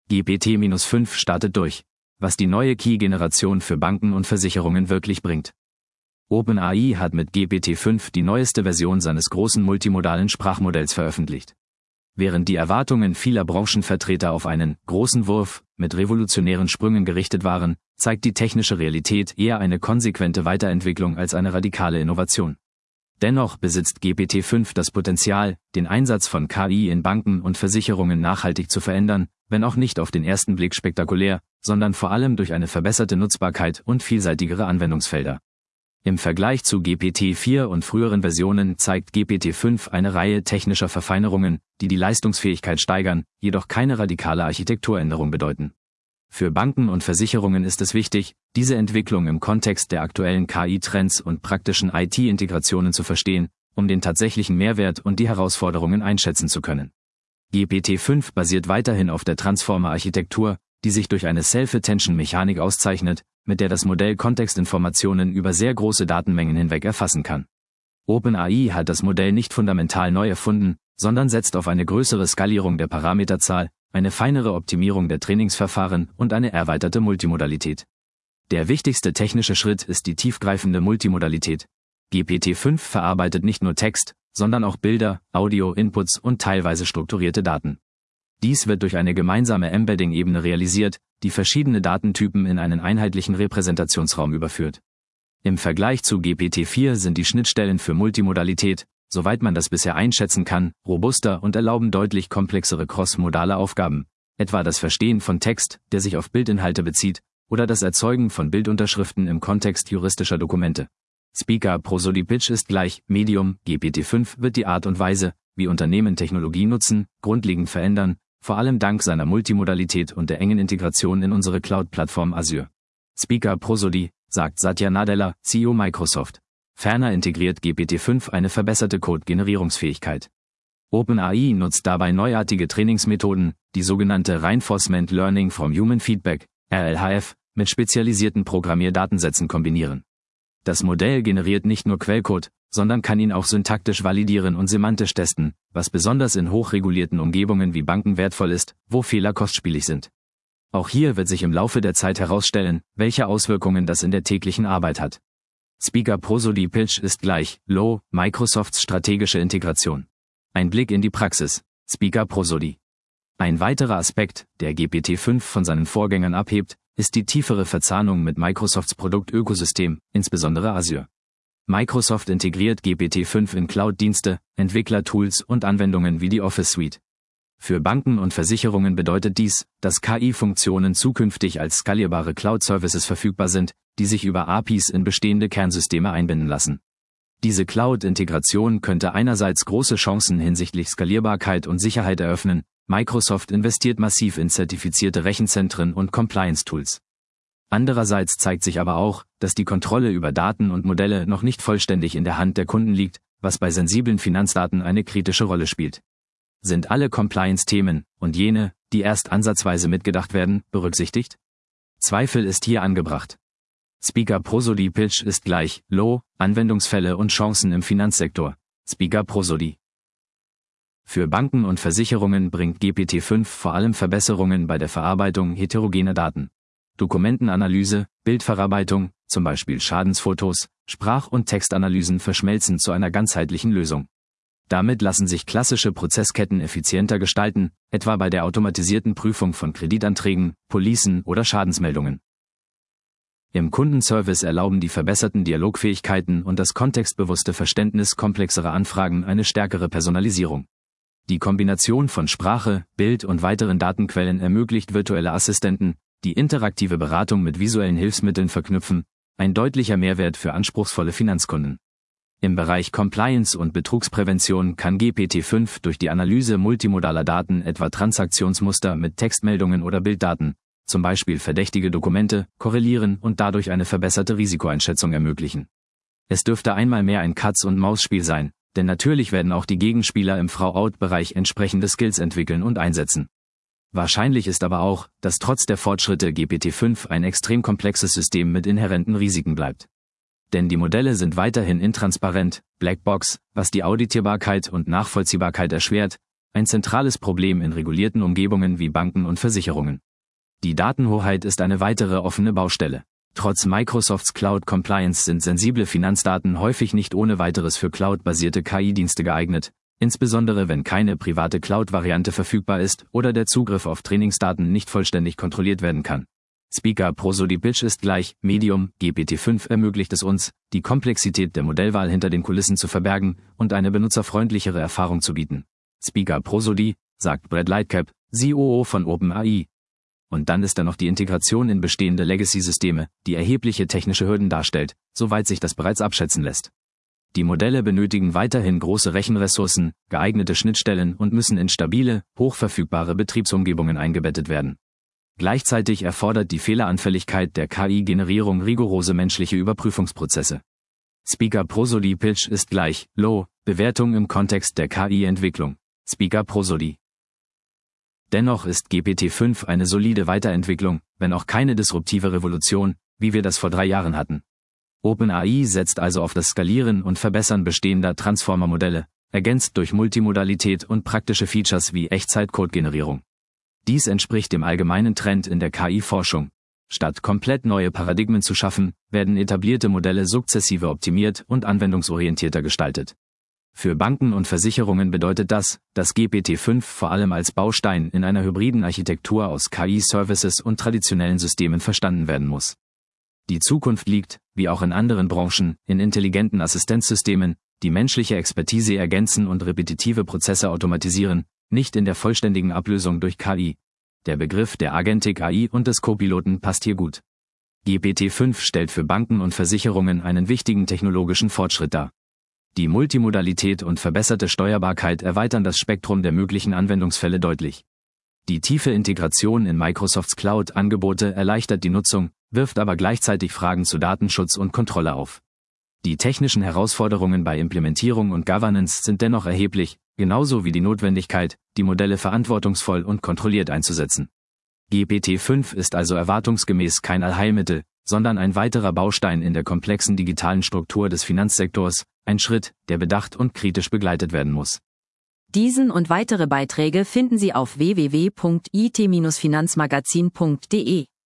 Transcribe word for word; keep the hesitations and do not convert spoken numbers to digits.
G P T fünf startet durch, was die neue Key-Generation für Banken und Versicherungen wirklich bringt. OpenAI hat mit G P T fünf die neueste Version seines großen multimodalen Sprachmodells veröffentlicht. Während die Erwartungen vieler Branchenvertreter auf einen großen Wurf mit revolutionären Sprüngen gerichtet waren, zeigt die technische Realität eher eine konsequente Weiterentwicklung als eine radikale Innovation. Dennoch besitzt G P T fünf das Potenzial, den Einsatz von K I in Banken und Versicherungen nachhaltig zu verändern, wenn auch nicht auf den ersten Blick spektakulär, sondern vor allem durch eine verbesserte Nutzbarkeit und vielseitigere Anwendungsfelder. Im Vergleich zu G P T vier und früheren Versionen zeigt G P T fünf eine Reihe technischer Verfeinerungen, die die Leistungsfähigkeit steigern, jedoch keine radikale Architekturänderung bedeuten. Für Banken und Versicherungen ist es wichtig, diese Entwicklung im Kontext der aktuellen K I-Trends und praktischen I T-Integrationen zu verstehen, um den tatsächlichen Mehrwert und die Herausforderungen einschätzen zu können. G P T fünf basiert weiterhin auf der Transformer-Architektur, die sich durch eine Self-Attention-Mechanik auszeichnet, mit der das Modell Kontextinformationen über sehr große Datenmengen hinweg erfassen kann. OpenAI hat das Modell nicht fundamental neu erfunden, sondern setzt auf eine größere Skalierung der Parameterzahl, eine feinere Optimierung der Trainingsverfahren und eine erweiterte Multimodalität. Der wichtigste technische Schritt ist die tiefgreifende Multimodalität. G P T fünf verarbeitet nicht nur Text, sondern auch Bilder, Audio-Inputs und teilweise strukturierte Daten. Dies wird durch eine gemeinsame Embedding-Ebene realisiert, die verschiedene Datentypen in einen einheitlichen Repräsentationsraum überführt. Im Vergleich zu G P T vier sind die Schnittstellen für Multimodalität, soweit man das bisher einschätzen kann, robuster und erlauben deutlich komplexere cross-modale Aufgaben, etwa das Verstehen von Text, der sich auf Bildinhalte bezieht, oder das Erzeugen von Bildunterschriften im Kontext juristischer Dokumente. Speaker Prosody Pitch ist gleich Medium. G P T fünf wird die Art und Weise, wie Unternehmen Technologie nutzen, grundlegend verändern, vor allem dank seiner Multimodalität und der engen Integration in unsere Cloud-Plattform Azure. Speaker Prosody, sagt Satya Nadella, C E O Microsoft. Ferner integriert G P T fünf eine verbesserte Code-Generierungsfähigkeit. OpenAI nutzt dabei neuartige Trainingsmethoden, die sogenannte Reinforcement Learning from Human Feedback, R L H F, mit spezialisierten Programmierdatensätzen kombinieren. Das Modell generiert nicht nur Quellcode, sondern kann ihn auch syntaktisch validieren und semantisch testen, was besonders in hochregulierten Umgebungen wie Banken wertvoll ist, wo Fehler kostspielig sind. Auch hier wird sich im Laufe der Zeit herausstellen, welche Auswirkungen das in der täglichen Arbeit hat. Speaker Prosody Pitch ist gleich Low, Microsofts strategische Integration. Ein Blick in die Praxis. Speaker Prosody. Ein weiterer Aspekt, der G P T fünf von seinen Vorgängern abhebt, ist die tiefere Verzahnung mit Microsofts Produktökosystem, insbesondere Azure. Microsoft integriert G P T fünf in Cloud-Dienste, Entwicklertools und Anwendungen wie die Office Suite. Für Banken und Versicherungen bedeutet dies, dass K I-Funktionen zukünftig als skalierbare Cloud-Services verfügbar sind, die sich über A P Is in bestehende Kernsysteme einbinden lassen. Diese Cloud-Integration könnte einerseits große Chancen hinsichtlich Skalierbarkeit und Sicherheit eröffnen. Microsoft investiert massiv in zertifizierte Rechenzentren und Compliance-Tools. Andererseits zeigt sich aber auch, dass die Kontrolle über Daten und Modelle noch nicht vollständig in der Hand der Kunden liegt, was bei sensiblen Finanzdaten eine kritische Rolle spielt. Sind alle Compliance-Themen und jene, die erst ansatzweise mitgedacht werden, berücksichtigt? Zweifel ist hier angebracht. Speaker Prosody Pitch ist gleich Low, Anwendungsfälle und Chancen im Finanzsektor. Speaker Prosody. Für Banken und Versicherungen bringt G P T fünf vor allem Verbesserungen bei der Verarbeitung heterogener Daten. Dokumentenanalyse, Bildverarbeitung, zum Beispiel Schadensfotos, Sprach- und Textanalysen verschmelzen zu einer ganzheitlichen Lösung. Damit lassen sich klassische Prozessketten effizienter gestalten, etwa bei der automatisierten Prüfung von Kreditanträgen, Policen oder Schadensmeldungen. Im Kundenservice erlauben die verbesserten Dialogfähigkeiten und das kontextbewusste Verständnis komplexerer Anfragen eine stärkere Personalisierung. Die Kombination von Sprache, Bild und weiteren Datenquellen ermöglicht virtuelle Assistenten, die interaktive Beratung mit visuellen Hilfsmitteln verknüpfen, ein deutlicher Mehrwert für anspruchsvolle Finanzkunden. Im Bereich Compliance und Betrugsprävention kann G P T fünf durch die Analyse multimodaler Daten, etwa Transaktionsmuster mit Textmeldungen oder Bilddaten, zum Beispiel verdächtige Dokumente, korrelieren und dadurch eine verbesserte Risikoeinschätzung ermöglichen. Es dürfte einmal mehr ein Katz-und-Maus-Spiel sein, denn natürlich werden auch die Gegenspieler im Frau-Out-Bereich entsprechende Skills entwickeln und einsetzen. Wahrscheinlich ist aber auch, dass trotz der Fortschritte G P T fünf ein extrem komplexes System mit inhärenten Risiken bleibt. Denn die Modelle sind weiterhin intransparent, Blackbox, was die Auditierbarkeit und Nachvollziehbarkeit erschwert, ein zentrales Problem in regulierten Umgebungen wie Banken und Versicherungen. Die Datenhoheit ist eine weitere offene Baustelle. Trotz Microsofts Cloud Compliance sind sensible Finanzdaten häufig nicht ohne weiteres für cloud-basierte K I-Dienste geeignet, insbesondere wenn keine private Cloud-Variante verfügbar ist oder der Zugriff auf Trainingsdaten nicht vollständig kontrolliert werden kann. Speaker Prosody Pitch ist gleich Medium. G P T fünf ermöglicht es uns, die Komplexität der Modellwahl hinter den Kulissen zu verbergen und eine benutzerfreundlichere Erfahrung zu bieten. Speaker Prosody, sagt Brad Lightcap, C O O von OpenAI. Und dann ist da noch die Integration in bestehende Legacy-Systeme, die erhebliche technische Hürden darstellt, soweit sich das bereits abschätzen lässt. Die Modelle benötigen weiterhin große Rechenressourcen, geeignete Schnittstellen und müssen in stabile, hochverfügbare Betriebsumgebungen eingebettet werden. Gleichzeitig erfordert die Fehleranfälligkeit der K I-Generierung rigorose menschliche Überprüfungsprozesse. Speaker Prosody Pitch ist gleich Low, Bewertung im Kontext der K I-Entwicklung. Speaker Prosody. Dennoch ist G P T fünf eine solide Weiterentwicklung, wenn auch keine disruptive Revolution, wie wir das vor drei Jahren hatten. OpenAI setzt also auf das Skalieren und Verbessern bestehender Transformer-Modelle, ergänzt durch Multimodalität und praktische Features wie Echtzeit-Code-Generierung. Dies entspricht dem allgemeinen Trend in der K I-Forschung. Statt komplett neue Paradigmen zu schaffen, werden etablierte Modelle sukzessive optimiert und anwendungsorientierter gestaltet. Für Banken und Versicherungen bedeutet das, dass G P T fünf vor allem als Baustein in einer hybriden Architektur aus K I-Services und traditionellen Systemen verstanden werden muss. Die Zukunft liegt, wie auch in anderen Branchen, in intelligenten Assistenzsystemen, die menschliche Expertise ergänzen und repetitive Prozesse automatisieren, nicht in der vollständigen Ablösung durch K I. Der Begriff der Agentic A I und des Copiloten passt hier gut. G P T fünf stellt für Banken und Versicherungen einen wichtigen technologischen Fortschritt dar. Die Multimodalität und verbesserte Steuerbarkeit erweitern das Spektrum der möglichen Anwendungsfälle deutlich. Die tiefe Integration in Microsofts Cloud-Angebote erleichtert die Nutzung, wirft aber gleichzeitig Fragen zu Datenschutz und Kontrolle auf. Die technischen Herausforderungen bei Implementierung und Governance sind dennoch erheblich, genauso wie die Notwendigkeit, die Modelle verantwortungsvoll und kontrolliert einzusetzen. G P T fünf ist also erwartungsgemäß kein Allheilmittel, sondern ein weiterer Baustein in der komplexen digitalen Struktur des Finanzsektors, ein Schritt, der bedacht und kritisch begleitet werden muss. Diesen und weitere Beiträge finden Sie auf w w w punkt i t Bindestrich finanzmagazin punkt de.